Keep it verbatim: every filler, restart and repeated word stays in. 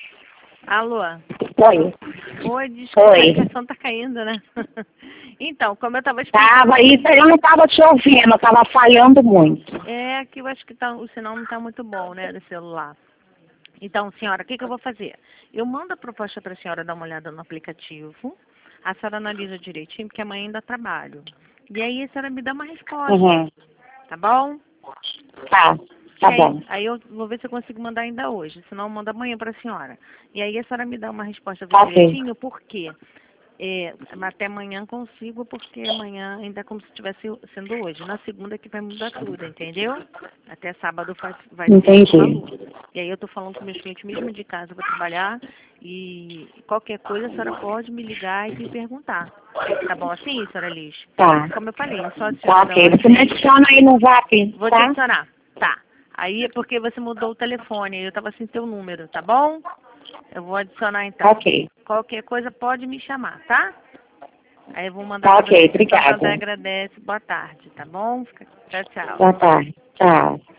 Alô? Oi. Oi, desculpa, Oi. a ligação tá caindo, né? Então, como eu tava explicando... Tava aí, eu não tava te ouvindo, tava falhando muito. É que eu acho que tá, o sinal não tá muito bom, né, do celular. Então, senhora, o que, que eu vou fazer? Eu mando a proposta para a senhora dar uma olhada no aplicativo. A senhora analisa direitinho, porque amanhã ainda trabalho. E aí a senhora me dá uma resposta, Uhum. tá bom? Tá, tá E aí, bom. aí eu vou ver se eu consigo mandar ainda hoje, senão eu mando amanhã para a senhora. E aí a senhora me dá uma resposta Tá ok. direitinho, por quê? É, até amanhã consigo, porque amanhã ainda é como se estivesse sendo hoje. Na segunda que vai mudar tudo, entendeu? Até sábado vai, vai ser Entendi. maluco. E aí eu tô falando com meus clientes mesmo de casa para trabalhar e qualquer coisa a senhora pode me ligar e me perguntar. Tá bom assim, senhora Liz? Tá. Como eu falei, é só a Tá senhora dar ok. uma Você me adiciona aí no zap, Vou te tá? adicionar. Tá. Aí é porque você mudou o telefone, eu tava sem teu número, tá bom? Eu vou adicionar então. Ok. Qualquer coisa pode me chamar, tá? Aí eu vou mandar Tá pra você. ok, Santander obrigada. agradece. Boa tarde, tá bom? Fica- Tchau, tchau. Boa tarde. Tchau.